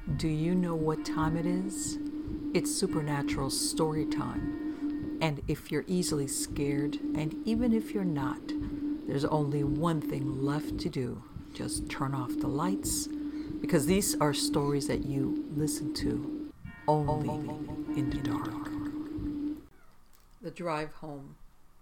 Do you know what time it is? It's supernatural story time. And if you're easily scared, and even if you're not, there's only one thing left to do. Just turn off the lights, because these are stories that you listen to only in the dark. The drive home.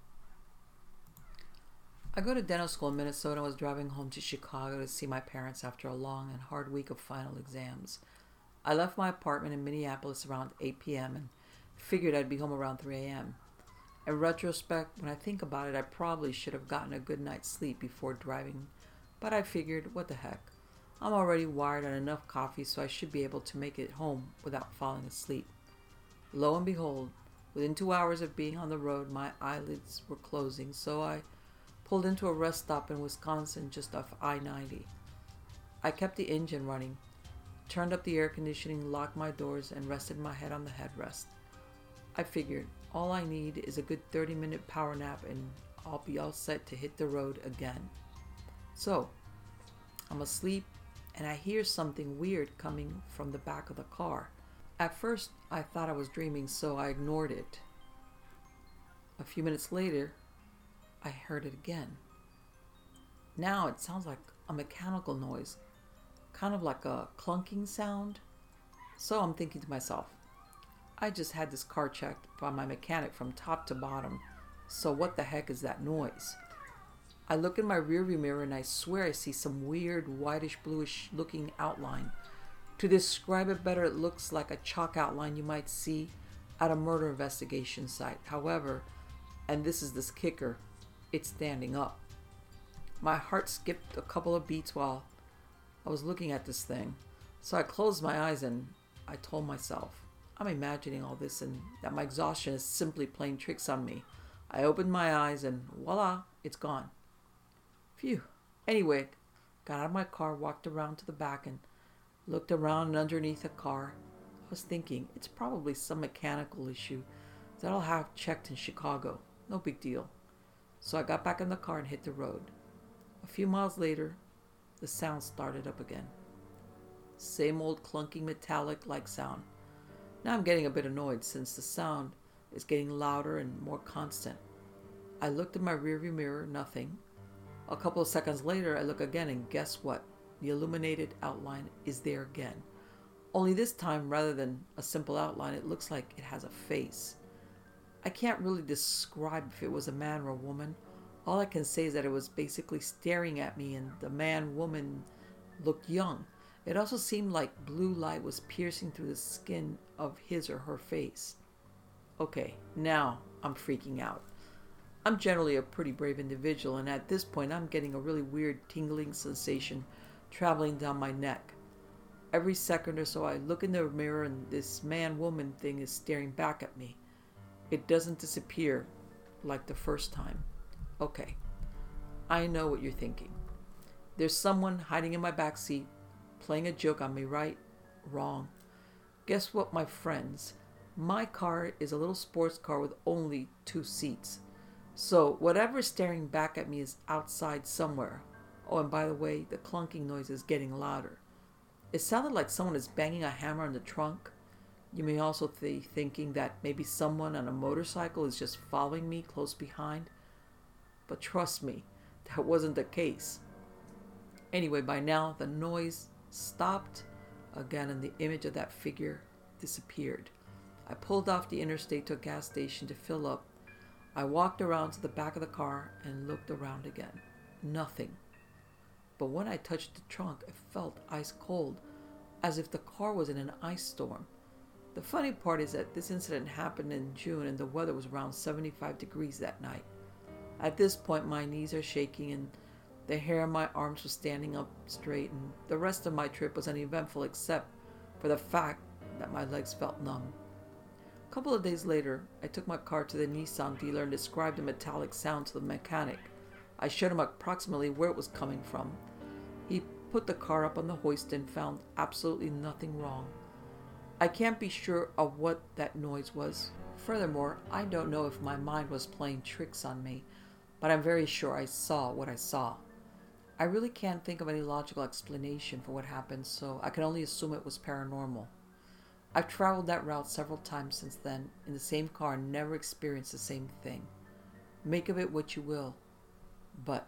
I go to dental school in Minnesota and was driving home to Chicago to see my parents after a long and hard week of final exams. I left my apartment in Minneapolis around 8 p.m. and figured I'd be home around 3 a.m. In retrospect, when I think about it, I probably should have gotten a good night's sleep before driving, but I figured, what the heck. I'm already wired on enough coffee, so I should be able to make it home without falling asleep. Lo and behold, within 2 hours of being on the road, my eyelids were closing, so I pulled into a rest stop in Wisconsin just off I-90. I kept the engine running, turned up the air conditioning, locked my doors, and rested my head on the headrest. I figured all I need is a good 30-minute power nap and I'll be all set to hit the road again. So, I'm asleep and I hear something weird coming from the back of the car. At first, I thought I was dreaming, so I ignored it. A few minutes later, I heard it again. Now it sounds like a mechanical noise, kind of like a clunking sound. So I'm thinking to myself, I just had this car checked by my mechanic from top to bottom, so what the heck is that noise? I look in my rearview mirror and I swear I see some weird whitish bluish looking outline. To describe it better, it looks like a chalk outline you might see at a murder investigation site. However, and this is this kicker, it's standing up. My heart skipped a couple of beats while I was looking at this thing. So I closed my eyes and I told myself, I'm imagining all this and that my exhaustion is simply playing tricks on me. I opened my eyes and voila, it's gone. Phew. Anyway, got out of my car, walked around to the back and looked around and underneath the car. I was thinking, it's probably some mechanical issue that I'll have checked in Chicago. No big deal. So I got back in the car and hit the road. A few miles later, the sound started up again. Same old clunking metallic-like sound. Now I'm getting a bit annoyed since the sound is getting louder and more constant. I looked in my rearview mirror, nothing. A couple of seconds later, I look again and guess what? The illuminated outline is there again. Only this time, rather than a simple outline, it looks like it has a face. I can't really describe if it was a man or a woman. All I can say is that it was basically staring at me and the man-woman looked young. It also seemed like blue light was piercing through the skin of his or her face. Okay, now I'm freaking out. I'm generally a pretty brave individual, and at this point I'm getting a really weird tingling sensation traveling down my neck. Every second or so I look in the mirror and this man-woman thing is staring back at me. It doesn't disappear like the first time. Okay, I know what you're thinking. There's someone hiding in my back seat, playing a joke on me, right? Wrong. Guess what, my friends? My car is a little sports car with only 2 seats. So whatever is staring back at me is outside somewhere. Oh, and by the way, the clunking noise is getting louder. It sounded like someone is banging a hammer on the trunk. You may also be thinking that maybe someone on a motorcycle is just following me close behind. But trust me, that wasn't the case. Anyway, by now the noise stopped again and the image of that figure disappeared. I pulled off the interstate to a gas station to fill up. I walked around to the back of the car and looked around again. Nothing. But when I touched the trunk, it felt ice cold, as if the car was in an ice storm. The funny part is that this incident happened in June and the weather was around 75 degrees that night. At this point, my knees are shaking and the hair on my arms was standing up straight, and the rest of my trip was uneventful except for the fact that my legs felt numb. A couple of days later, I took my car to the Nissan dealer and described the metallic sound to the mechanic. I showed him approximately where it was coming from. He put the car up on the hoist and found absolutely nothing wrong. I can't be sure of what that noise was. Furthermore, I don't know if my mind was playing tricks on me, but I'm very sure I saw what I saw. I really can't think of any logical explanation for what happened, so I can only assume it was paranormal. I've traveled that route several times since then in the same car and never experienced the same thing. Make of it what you will, but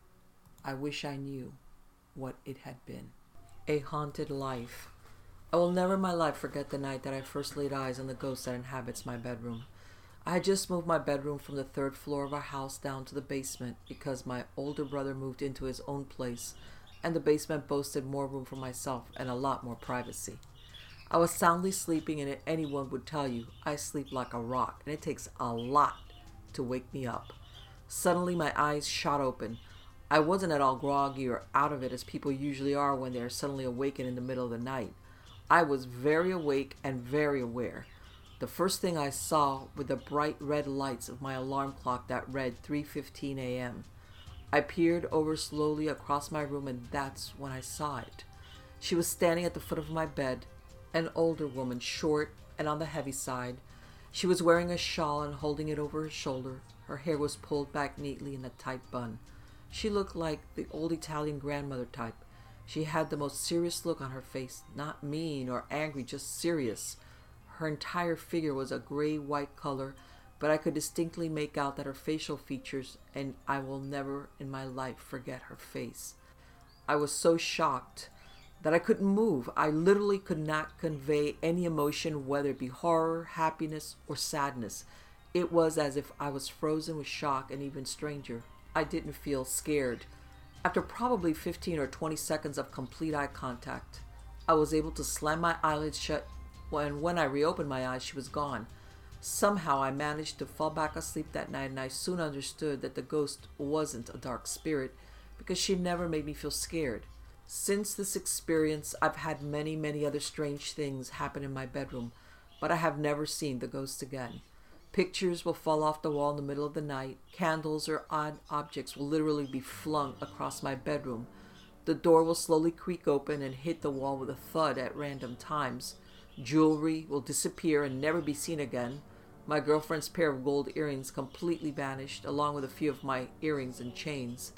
I wish I knew what it had been. A haunted life. I will never in my life forget the night that I first laid eyes on the ghost that inhabits my bedroom. I had just moved my bedroom from the third floor of our house down to the basement because my older brother moved into his own place, and the basement boasted more room for myself and a lot more privacy. I was soundly sleeping, and anyone would tell you I sleep like a rock, and it takes a lot to wake me up. Suddenly my eyes shot open. I wasn't at all groggy or out of it as people usually are when they are suddenly awakened in the middle of the night. I was very awake and very aware. The first thing I saw were the bright red lights of my alarm clock that read 3:15 a.m. I peered over slowly across my room, and that's when I saw it. She was standing at the foot of my bed, an older woman, short and on the heavy side. She was wearing a shawl and holding it over her shoulder. Her hair was pulled back neatly in a tight bun. She looked like the old Italian grandmother type. She had the most serious look on her face, not mean or angry, just serious. Her entire figure was a gray-white color, but I could distinctly make out that her facial features, and I will never in my life forget her face. I was so shocked that I couldn't move. I literally could not convey any emotion, whether it be horror, happiness, or sadness. It was as if I was frozen with shock, and even stranger, I didn't feel scared. After probably 15 or 20 seconds of complete eye contact, I was able to slam my eyelids shut, and when I reopened my eyes, she was gone. Somehow I managed to fall back asleep that night, and I soon understood that the ghost wasn't a dark spirit because she never made me feel scared. Since this experience, I've had many other strange things happen in my bedroom, but I have never seen the ghost again. Pictures will fall off the wall in the middle of the night. Candles or odd objects will literally be flung across my bedroom. The door will slowly creak open and hit the wall with a thud at random times. Jewelry will disappear and never be seen again. My girlfriend's pair of gold earrings completely vanished, along with a few of my earrings and chains.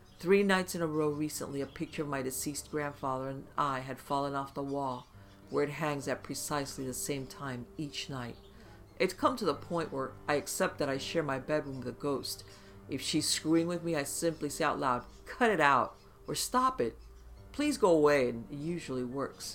3 nights in a row recently, a picture of my deceased grandfather and I had fallen off the wall, where it hangs at precisely the same time each night. It's come to the point where I accept that I share my bedroom with a ghost. If she's screwing with me, I simply say out loud, "Cut it out," or "Stop it. Please go away," and it usually works.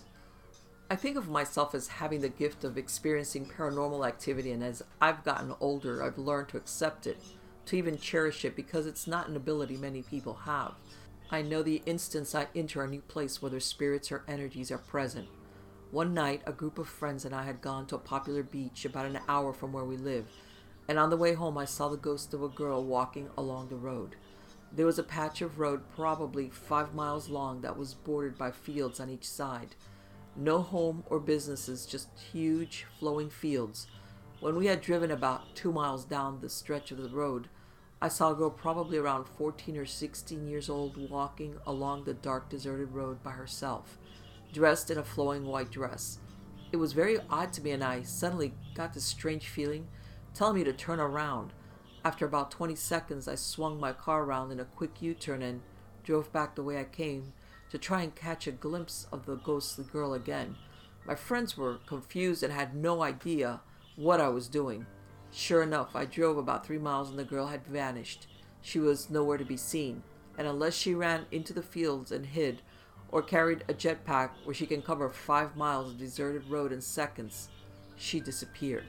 I think of myself as having the gift of experiencing paranormal activity, and as I've gotten older, I've learned to accept it, to even cherish it, because it's not an ability many people have. I know the instant I enter a new place whether spirits or energies are present. One night, a group of friends and I had gone to a popular beach about an hour from where we live, and on the way home I saw the ghost of a girl walking along the road. There was a patch of road probably 5 miles long that was bordered by fields on each side. No home or businesses, just huge flowing fields. When we had driven about 2 miles down the stretch of the road, I saw a girl probably around 14 or 16 years old walking along the dark deserted road by herself, dressed in a flowing white dress. It was very odd to me, and I suddenly got this strange feeling telling me to turn around. After about 20 seconds, I swung my car around in a quick U-turn and drove back the way I came to try and catch a glimpse of the ghostly girl again. My friends were confused and had no idea what I was doing. Sure enough, I drove about 3 miles and the girl had vanished. She was nowhere to be seen, and unless she ran into the fields and hid, or carried a jetpack where she can cover 5 miles of deserted road in seconds, she disappeared.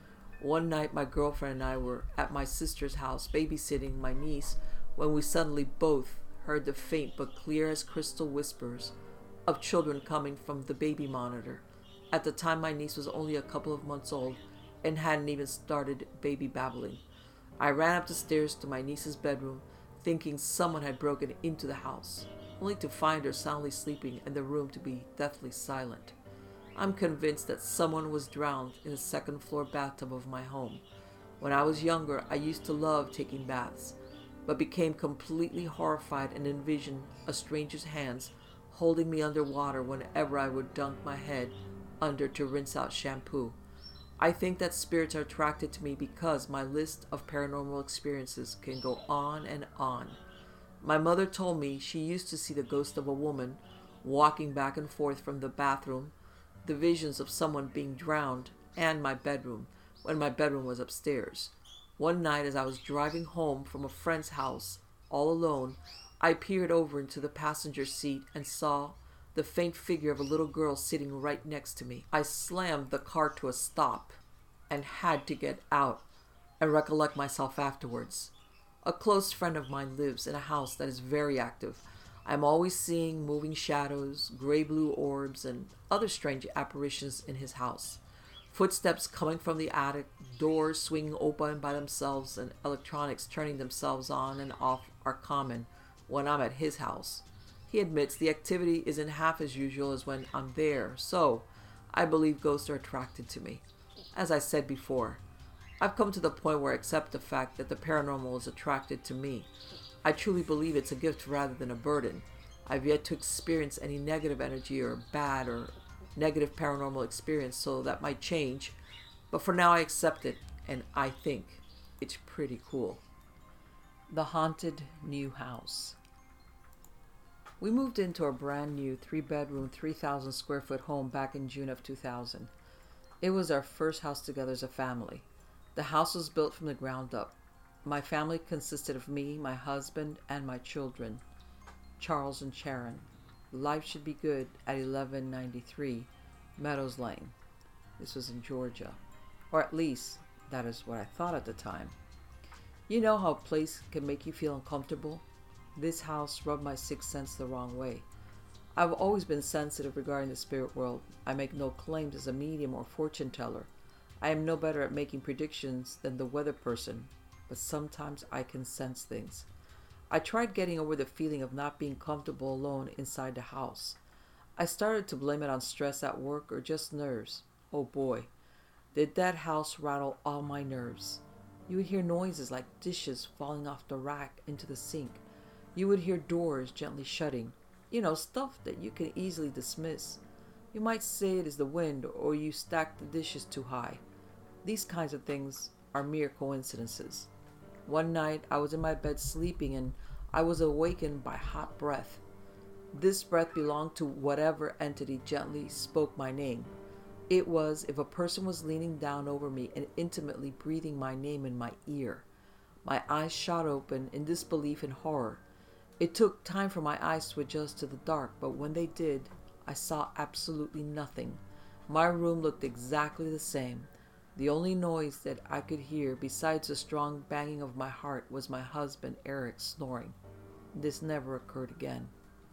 One night, my girlfriend and I were at my sister's house babysitting my niece when we suddenly both heard the faint but clear as crystal whispers of children coming from the baby monitor. At the time, my niece was only a couple of months old and hadn't even started baby babbling. I ran up the stairs to my niece's bedroom, thinking someone had broken into the house, only to find her soundly sleeping and the room to be deathly silent. I'm convinced that someone was drowned in the second-floor bathtub of my home. When I was younger, I used to love taking baths, but became completely horrified and envisioned a stranger's hands holding me underwater whenever I would dunk my head under to rinse out shampoo. I think that spirits are attracted to me because my list of paranormal experiences can go on and on. My mother told me she used to see the ghost of a woman walking back and forth from the bathroom, the visions of someone being drowned, and my bedroom, when my bedroom was upstairs. One night, as I was driving home from a friend's house, all alone, I peered over into the passenger seat and saw the faint figure of a little girl sitting right next to me. I slammed the car to a stop and had to get out and recollect myself afterwards. A close friend of mine lives in a house that is very active. I'm always seeing moving shadows, gray-blue orbs, and other strange apparitions in his house. Footsteps coming from the attic, doors swinging open by themselves, and electronics turning themselves on and off are common when I'm at his house. He admits the activity isn't half as usual as when I'm there, so I believe ghosts are attracted to me. As I said before, I've come to the point where I accept the fact that the paranormal is attracted to me. I truly believe it's a gift rather than a burden. I've yet to experience any negative energy or bad or negative paranormal experience, so that might change. But for now, I accept it, and I think it's pretty cool. The haunted new house. We moved into a brand new 3-bedroom, 3,000 square foot home back in June of 2000. It was our first house together as a family. The house was built from the ground up. My family consisted of me, my husband, and my children, Charles and Sharon. Life should be good at 1193 Meadows Lane. This was in Georgia. Or at least, that is what I thought at the time. You know how a place can make you feel uncomfortable? This house rubbed my sixth sense the wrong way. I've always been sensitive regarding the spirit world. I make no claims as a medium or fortune teller. I am no better at making predictions than the weather person, but sometimes I can sense things. I tried getting over the feeling of not being comfortable alone inside the house. I started to blame it on stress at work or just nerves. Oh boy, did that house rattle all my nerves. You would hear noises like dishes falling off the rack into the sink. You would hear doors gently shutting. Stuff that you can easily dismiss. You might say it is the wind or you stacked the dishes too high. These kinds of things are mere coincidences. One night I was in my bed sleeping and I was awakened by hot breath. This breath belonged to whatever entity gently spoke my name. It was if a person was leaning down over me and intimately breathing my name in my ear. My eyes shot open in disbelief and horror. It took time for my eyes to adjust to the dark, but when they did, I saw absolutely nothing. My room looked exactly the same. The only noise that I could hear, besides the strong banging of my heart, was my husband Eric snoring. This never occurred again.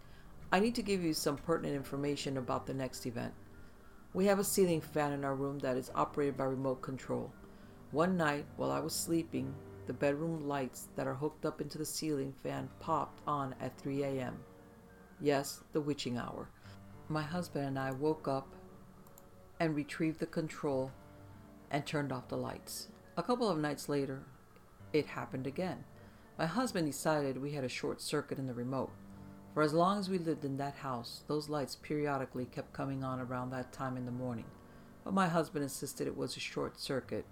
I need to give you some pertinent information about the next event. We have a ceiling fan in our room that is operated by remote control. One night, while I was sleeping, the bedroom lights that are hooked up into the ceiling fan popped on at 3 a.m. Yes, the witching hour. My husband and I woke up and retrieved the control and turned off the lights. A couple of nights later, it happened again. My husband decided we had a short circuit in the remote. For as long as we lived in that house, those lights periodically kept coming on around that time in the morning. But my husband insisted it was a short circuit.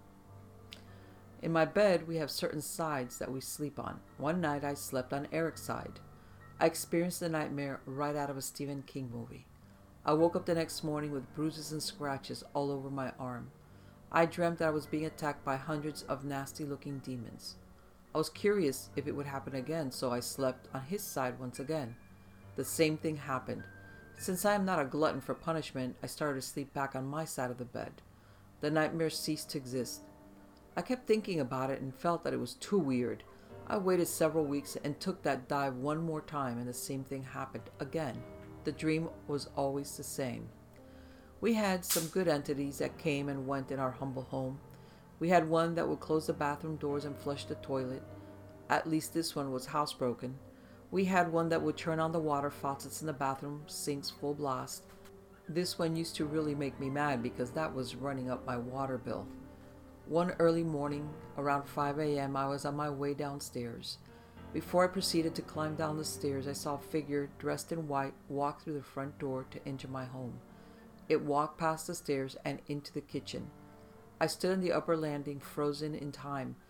In my bed, we have certain sides that we sleep on. One night, I slept on Eric's side. I experienced a nightmare right out of a Stephen King movie. I woke up the next morning with bruises and scratches all over my arm. I dreamt that I was being attacked by hundreds of nasty-looking demons. I was curious if it would happen again, so I slept on his side once again. The same thing happened. Since I am not a glutton for punishment, I started to sleep back on my side of the bed. The nightmare ceased to exist. I kept thinking about it and felt that it was too weird. I waited several weeks and took that dive one more time, and the same thing happened again. The dream was always the same. We had some good entities that came and went in our humble home. We had one that would close the bathroom doors and flush the toilet. At least this one was housebroken. We had one that would turn on the water faucets in the bathroom sinks full blast. This one used to really make me mad because that was running up my water bill. One early morning, around 5 a.m., I was on my way downstairs. Before I proceeded to climb down the stairs, I saw a figure dressed in white walk through the front door to enter my home. It walked past the stairs and into the kitchen. I stood on the upper landing, frozen in time.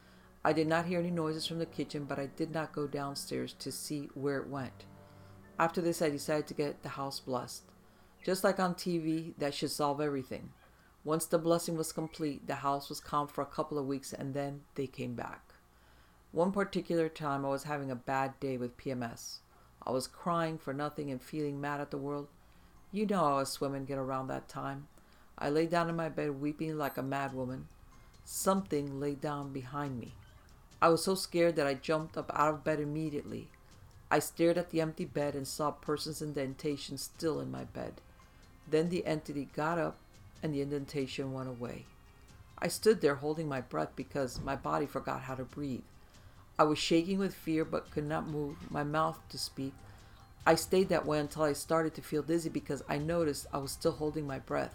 I did not hear any noises from the kitchen, but I did not go downstairs to see where it went. After this, I decided to get the house blessed. Just like on TV, that should solve everything. Once the blessing was complete, the house was calm for a couple of weeks, and then they came back. One particular time, I was having a bad day with PMS. I was crying for nothing and feeling mad at the world. You know how us women get around that time. I lay down in my bed weeping like a mad woman. Something lay down behind me. I was so scared that I jumped up out of bed immediately. I stared at the empty bed and saw a person's indentation still in my bed. Then the entity got up and the indentation went away. I stood there holding my breath because my body forgot how to breathe. I was shaking with fear but could not move my mouth to speak. I stayed that way until I started to feel dizzy because I noticed I was still holding my breath.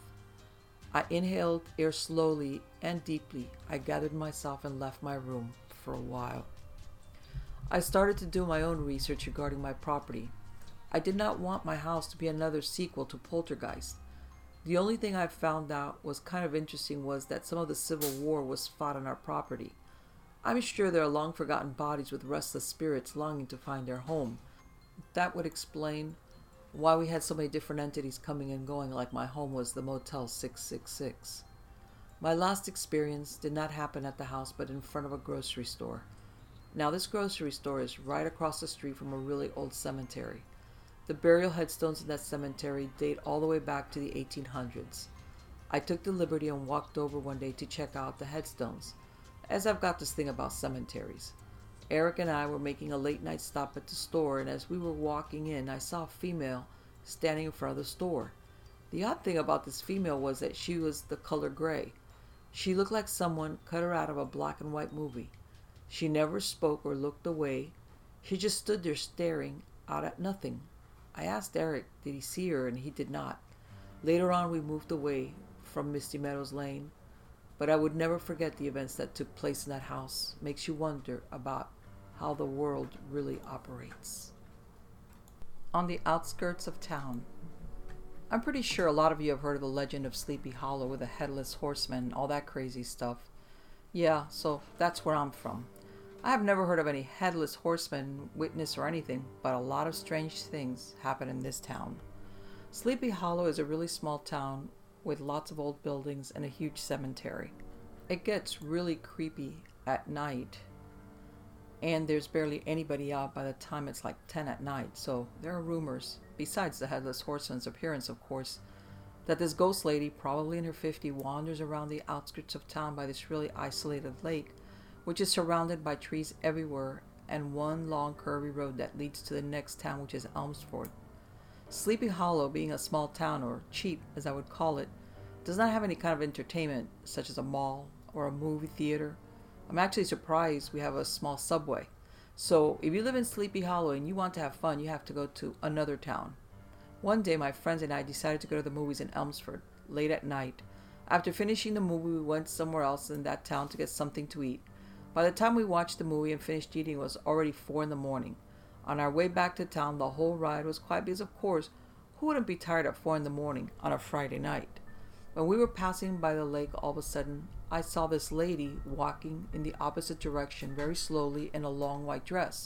I inhaled air slowly and deeply. I gathered myself and left my room for a while. I started to do my own research regarding my property. I did not want my house to be another sequel to Poltergeist. The only thing I found out was kind of interesting was that some of the Civil War was fought on our property. I'm sure there are long forgotten bodies with restless spirits longing to find their home. That would explain why we had so many different entities coming and going, like my home was the Motel 666. My last experience did not happen at the house but in front of a grocery store. Now this grocery store is right across the street from a really old cemetery. The burial headstones in that cemetery date all the way back to the 1800s. I took the liberty and walked over one day to check out the headstones, as I've got this thing about cemeteries. Eric and I were making a late night stop at the store, and as we were walking in, I saw a female standing in front of the store. The odd thing about this female was that she was the color gray. She looked like someone cut her out of a black and white movie. She never spoke or looked away. She just stood there staring out at nothing. I asked Eric, did he see her, and he did not. Later on, we moved away from Misty Meadows Lane, but I would never forget the events that took place in that house. Makes you wonder about how the world really operates. On the outskirts of town. I'm pretty sure a lot of you have heard of the legend of Sleepy Hollow with a headless horseman and all that crazy stuff. Yeah, so that's where I'm from. I have never heard of any headless horseman, witness, or anything, but a lot of strange things happen in this town. Sleepy Hollow is a really small town with lots of old buildings and a huge cemetery. It gets really creepy at night, and there's barely anybody out by the time it's like 10 at night, so there are rumors, besides the headless horseman's appearance of course, that this ghost lady, probably in her 50s, wanders around the outskirts of town by this really isolated lake, which is surrounded by trees everywhere and one long curvy road that leads to the next town, which is Elmsford. Sleepy Hollow, being a small town, or cheap as I would call it, does not have any kind of entertainment such as a mall or a movie theater. I'm actually surprised we have a small subway. So if you live in Sleepy Hollow and you want to have fun, you have to go to another town. One day my friends and I decided to go to the movies in Elmsford late at night. After finishing the movie, we went somewhere else in that town to get something to eat. By the time we watched the movie and finished eating, it was already 4 a.m. On our way back to town, the whole ride was quiet because, of course, who wouldn't be tired at 4 a.m. on a Friday night? When we were passing by the lake, all of a sudden, I saw this lady walking in the opposite direction very slowly in a long white dress.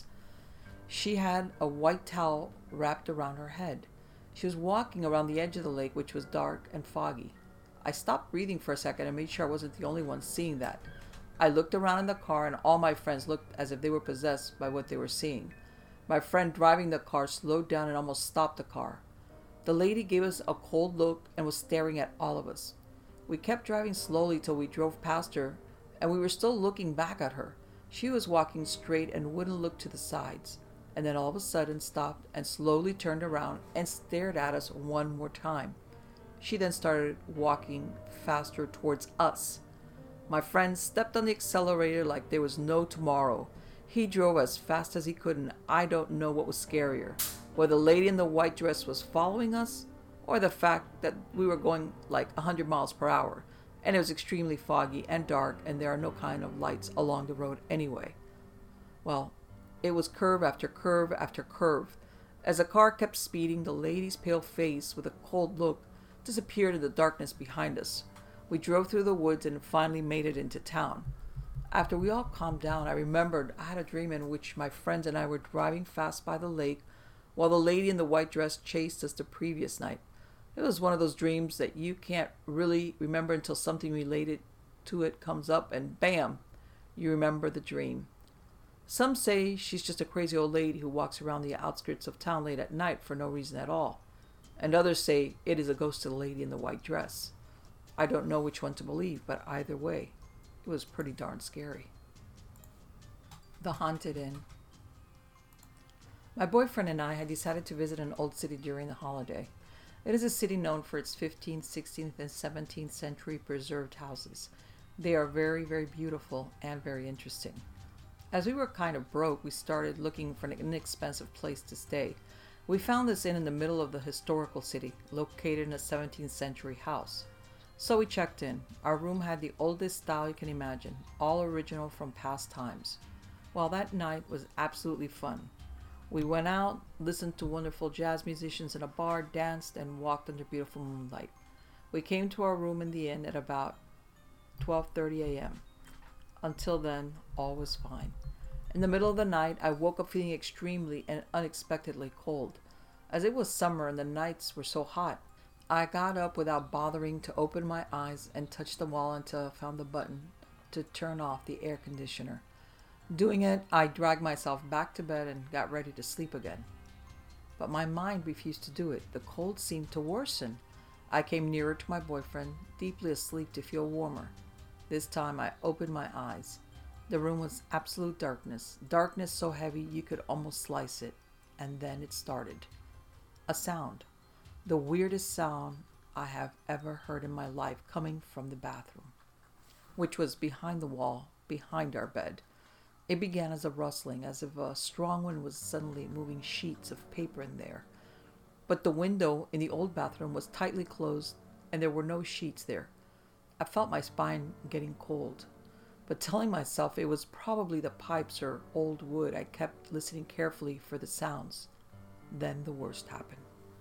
She had a white towel wrapped around her head. She was walking around the edge of the lake, which was dark and foggy. I stopped breathing for a second and made sure I wasn't the only one seeing that. I looked around in the car, and all my friends looked as if they were possessed by what they were seeing. My friend driving the car slowed down and almost stopped the car. The lady gave us a cold look and was staring at all of us. We kept driving slowly till we drove past her, and we were still looking back at her. She was walking straight and wouldn't look to the sides, and then all of a sudden stopped and slowly turned around and stared at us one more time. She then started walking faster towards us. My friend stepped on the accelerator like there was no tomorrow. He drove as fast as he could, and I don't know what was scarier, whether the lady in the white dress was following us or the fact that we were going like 100 miles per hour, and it was extremely foggy and dark, and there are no kind of lights along the road anyway. Well, it was curve after curve after curve. As the car kept speeding, the lady's pale face with a cold look disappeared in the darkness behind us. We drove through the woods and finally made it into town. After we all calmed down, I remembered I had a dream in which my friends and I were driving fast by the lake while the lady in the white dress chased us the previous night. It was one of those dreams that you can't really remember until something related to it comes up and bam, you remember the dream. Some say she's just a crazy old lady who walks around the outskirts of town late at night for no reason at all. And others say it is a ghost of the lady in the white dress. I don't know which one to believe, but either way, it was pretty darn scary. The Haunted Inn. My boyfriend and I had decided to visit an old city during the holiday. It is a city known for its 15th, 16th, and 17th century preserved houses. They are very, very beautiful and very interesting. As we were kind of broke, we started looking for an inexpensive place to stay. We found this inn in the middle of the historical city, located in a 17th century house. So we checked in. Our room had the oldest style you can imagine, all original from past times. Well, that night was absolutely fun. We went out, listened to wonderful jazz musicians in a bar, danced, and walked under beautiful moonlight. We came to our room in the inn at about 12:30 a.m. Until then, all was fine. In the middle of the night, I woke up feeling extremely and unexpectedly cold. As it was summer and the nights were so hot, I got up without bothering to open my eyes and touch the wall until I found the button to turn off the air conditioner. Doing it, I dragged myself back to bed and got ready to sleep again. But my mind refused to do it. The cold seemed to worsen. I came nearer to my boyfriend, deeply asleep to feel warmer. This time I opened my eyes. The room was absolute darkness. Darkness so heavy you could almost slice it. And then it started. A sound. The weirdest sound I have ever heard in my life, coming from the bathroom, which was behind the wall, behind our bed. It began as a rustling, as if a strong wind was suddenly moving sheets of paper in there. But the window in the old bathroom was tightly closed, and there were no sheets there. I felt my spine getting cold, but telling myself it was probably the pipes or old wood, I kept listening carefully for the sounds. Then the worst happened.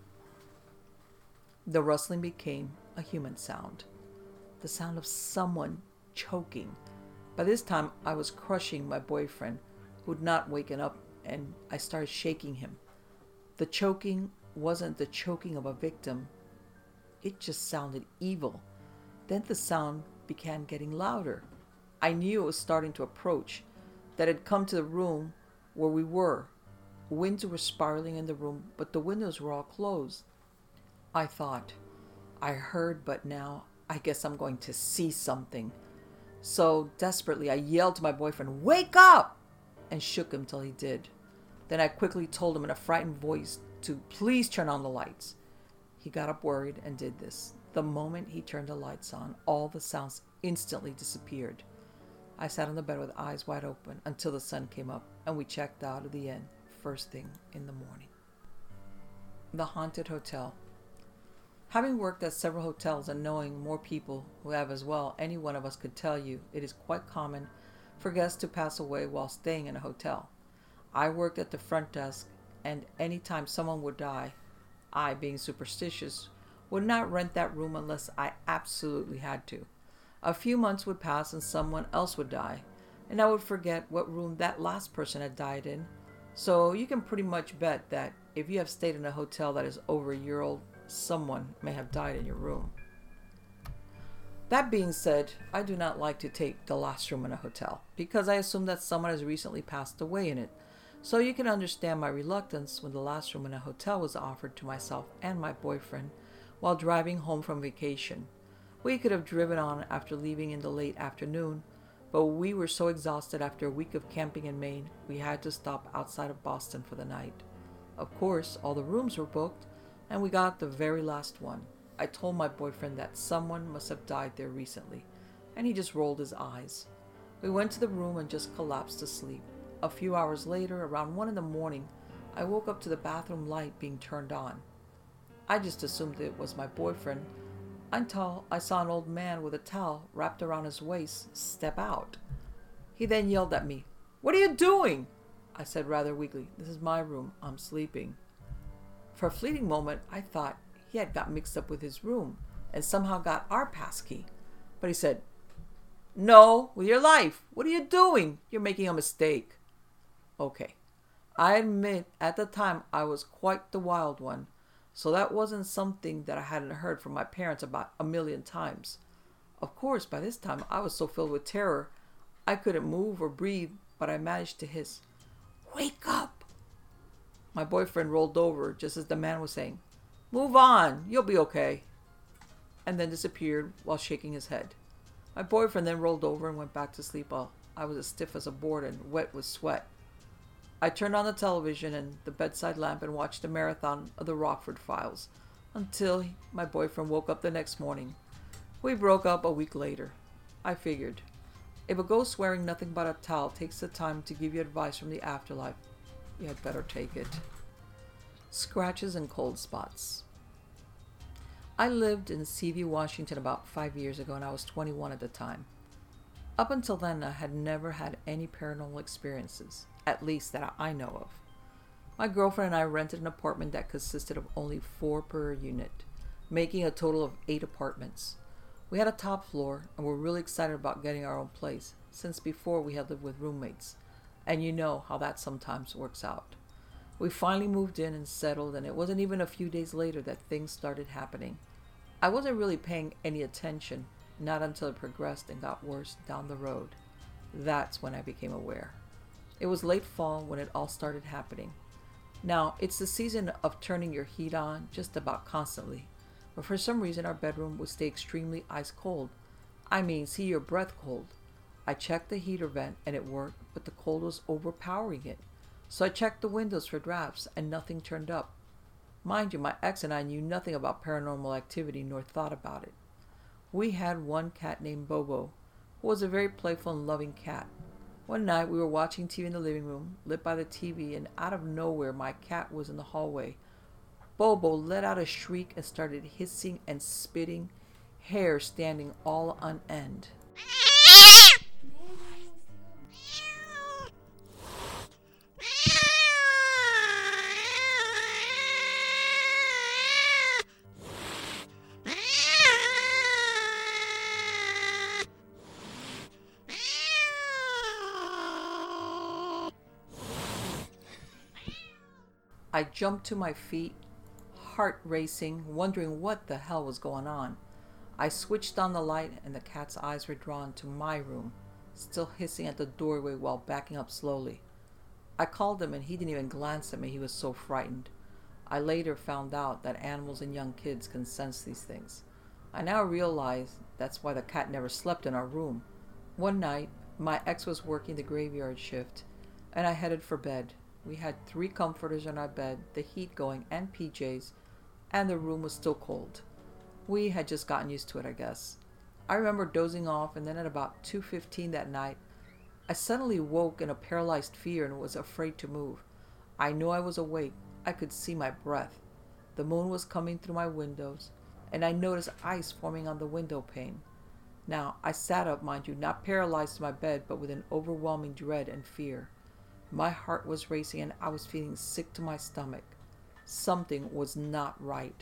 The rustling became a human sound. The sound of someone choking. By this time, I was crushing my boyfriend, who had not waken up, and I started shaking him. The choking wasn't the choking of a victim. It just sounded evil. Then the sound began getting louder. I knew it was starting to approach, that it had come to the room where we were. Winds were spiraling in the room, but the windows were all closed. I thought, I heard, but now I guess I'm going to see something. So desperately, I yelled to my boyfriend, "Wake up!" and shook him till he did. Then I quickly told him in a frightened voice to please turn on the lights. He got up worried and did this. The moment he turned the lights on, all the sounds instantly disappeared. I sat on the bed with eyes wide open until the sun came up, and we checked out of the inn first thing in the morning. The Haunted Hotel. Having worked at several hotels and knowing more people who have as well, any one of us could tell you it is quite common for guests to pass away while staying in a hotel. I worked at the front desk, and any time someone would die, I, being superstitious, would not rent that room unless I absolutely had to. A few months would pass and someone else would die, and I would forget what room that last person had died in. So you can pretty much bet that if you have stayed in a hotel that is over a year old, someone may have died in your room. That being said, I do not like to take the last room in a hotel because I assume that someone has recently passed away in it. So you can understand my reluctance when the last room in a hotel was offered to myself and my boyfriend while driving home from vacation. We could have driven on after leaving in the late afternoon, but we were so exhausted after a week of camping in Maine, we had to stop outside of Boston for the night. Of course, all the rooms were booked, and we got the very last one. I told my boyfriend that someone must have died there recently, and he just rolled his eyes. We went to the room and just collapsed asleep. A few hours later, around 1 a.m, I woke up to the bathroom light being turned on. I just assumed it was my boyfriend until I saw an old man with a towel wrapped around his waist step out. He then yelled at me, "What are you doing?" I said rather weakly, "This is my room. I'm sleeping." For a fleeting moment, I thought he had got mixed up with his room and somehow got our passkey. But he said, No, with your life. What are you doing? You're making a mistake. Okay. I admit at the time I was quite the wild one, so that wasn't something that I hadn't heard from my parents about a million times. Of course, by this time I was so filled with terror I couldn't move or breathe, but I managed to hiss, "Wake up!" My boyfriend rolled over just as the man was saying, "Move on, you'll be okay," and then disappeared while shaking his head. My boyfriend then rolled over and went back to sleep while I was as stiff as a board and wet with sweat. I turned on the television and the bedside lamp and watched a marathon of the Rockford Files until my boyfriend woke up the next morning. We broke up a week later. I figured, if a ghost wearing nothing but a towel takes the time to give you advice from the afterlife, you had better take it. Scratches and cold spots. I lived in Seaview, Washington about 5 years ago, and I was 21 at the time. Up until then, I had never had any paranormal experiences, at least that I know of. My girlfriend and I rented an apartment that consisted of only 4 per unit, making a total of 8 apartments. We had a top floor and were really excited about getting our own place, since before we had lived with roommates, and you know how that sometimes works out. We finally moved in and settled, and it wasn't even a few days later that things started happening. I wasn't really paying any attention, not until it progressed and got worse down the road. That's when I became aware. It was late fall when it all started happening. Now, it's the season of turning your heat on just about constantly, but for some reason our bedroom would stay extremely ice cold. I mean, see your breath cold. I checked the heater vent and it worked, but the cold was overpowering it. So I checked the windows for drafts and nothing turned up. Mind you, my ex and I knew nothing about paranormal activity nor thought about it. We had one cat named Bobo, who was a very playful and loving cat. One night we were watching TV in the living room, lit by the TV, and out of nowhere my cat was in the hallway. Bobo let out a shriek and started hissing and spitting, hair standing all on end. I jumped to my feet, heart racing, wondering what the hell was going on. I switched on the light and the cat's eyes were drawn to my room, still hissing at the doorway while backing up slowly. I called him and he didn't even glance at me, he was so frightened. I later found out that animals and young kids can sense these things. I now realize that's why the cat never slept in our room. One night, my ex was working the graveyard shift and I headed for bed. We had 3 comforters on our bed, the heat going, and PJs, and the room was still cold. We had just gotten used to it, I guess. I remember dozing off, and then at about 2:15 that night, I suddenly woke in a paralyzed fear and was afraid to move. I knew I was awake. I could see my breath. The moon was coming through my windows, and I noticed ice forming on the window pane. Now, I sat up, mind you, not paralyzed in my bed, but with an overwhelming dread and fear. My heart was racing and I was feeling sick to my stomach. Something was not right.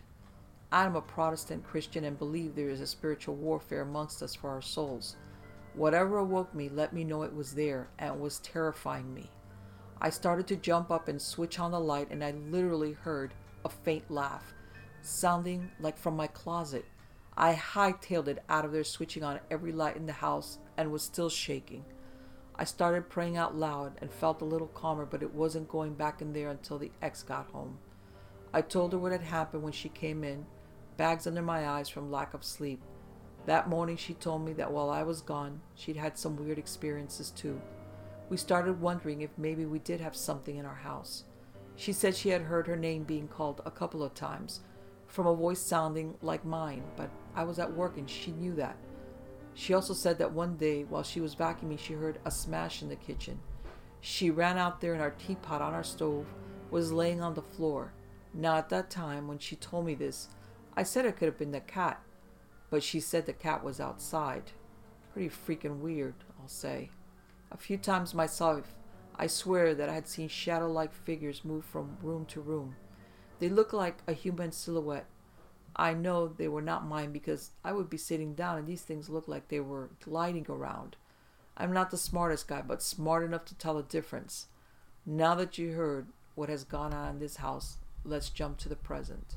I am a Protestant Christian and believe there is a spiritual warfare amongst us for our souls. Whatever awoke me let me know it was there and was terrifying me. I started to jump up and switch on the light and I literally heard a faint laugh, sounding like from my closet. I hightailed it out of there, switching on every light in the house and was still shaking. I started praying out loud and felt a little calmer, but it wasn't going back in there until the ex got home. I told her what had happened when she came in, bags under my eyes from lack of sleep. That morning she told me that while I was gone, she'd had some weird experiences too. We started wondering if maybe we did have something in our house. She said she had heard her name being called a couple of times, from a voice sounding like mine, but I was at work and she knew that. She also said that one day, while she was vacuuming, she heard a smash in the kitchen. She ran out there and our teapot on our stove was laying on the floor. Now at that time, when she told me this, I said it could have been the cat, but she said the cat was outside. Pretty freaking weird, I'll say. A few times myself, I swear that I had seen shadow-like figures move from room to room. They looked like a human silhouette, I know they were not mine because I would be sitting down and these things looked like they were gliding around. I'm not the smartest guy, but smart enough to tell the difference. Now that you heard what has gone on in this house, let's jump to the present.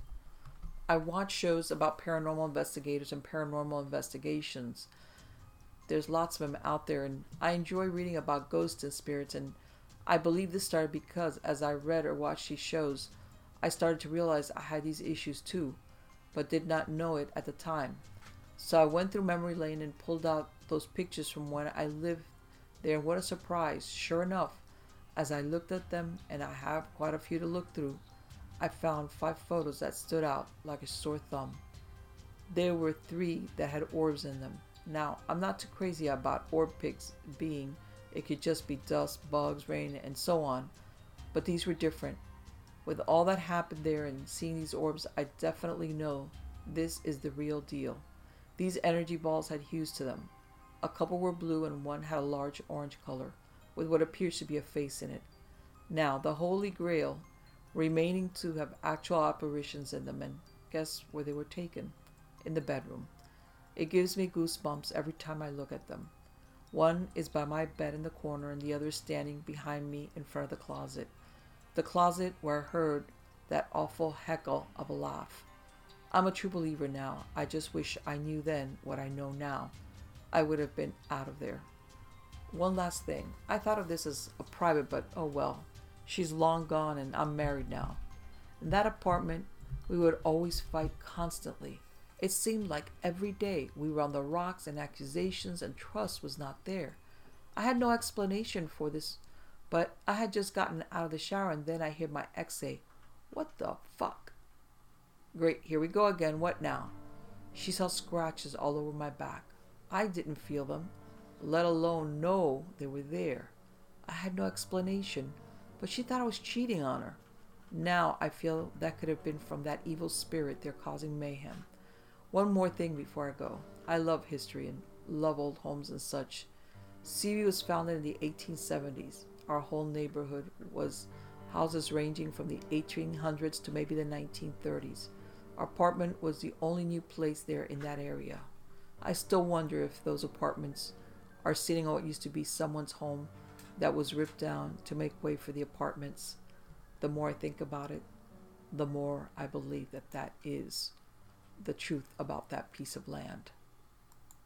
I watch shows about paranormal investigators and paranormal investigations. There's lots of them out there, and I enjoy reading about ghosts and spirits. And I believe this started because as I read or watched these shows, I started to realize I had these issues too, but did not know it at the time. So I went through memory lane and pulled out those pictures from when I lived there, and what a surprise. Sure enough, as I looked at them, and I have quite a few to look through, I found 5 photos that stood out like a sore thumb. There were 3 that had orbs in them. Now, I'm not too crazy about orb pics being, it could just be dust, bugs, rain, and so on, but these were different. With all that happened there and seeing these orbs, I definitely know this is the real deal. These energy balls had hues to them. A couple were blue and one had a large orange color, with what appears to be a face in it. Now, the Holy Grail, remaining to have actual apparitions in them, and guess where they were taken? In the bedroom. It gives me goosebumps every time I look at them. One is by my bed in the corner and the other is standing behind me in front of the closet. The closet where I heard that awful heckle of a laugh. I'm a true believer now. I just wish I knew then what I know now. I would have been out of there. One last thing. I thought of this as a private, but oh well. She's long gone and I'm married now. In that apartment, we would always fight constantly. It seemed like every day we were on the rocks and accusations and trust was not there. I had no explanation for this, but I had just gotten out of the shower and then I hear my ex say, "What the fuck?" Great, here we go again. What now? She saw scratches all over my back. I didn't feel them, let alone know they were there. I had no explanation, but she thought I was cheating on her. Now I feel that could have been from that evil spirit there causing mayhem. One more thing before I go. I love history and love old homes and such. Seaview was founded in the 1870s. Our whole neighborhood was houses ranging from the 1800s to maybe the 1930s. Our apartment was the only new place there in that area. I still wonder if those apartments are sitting on what used to be someone's home that was ripped down to make way for the apartments. The more I think about it, the more I believe that that is the truth about that piece of land.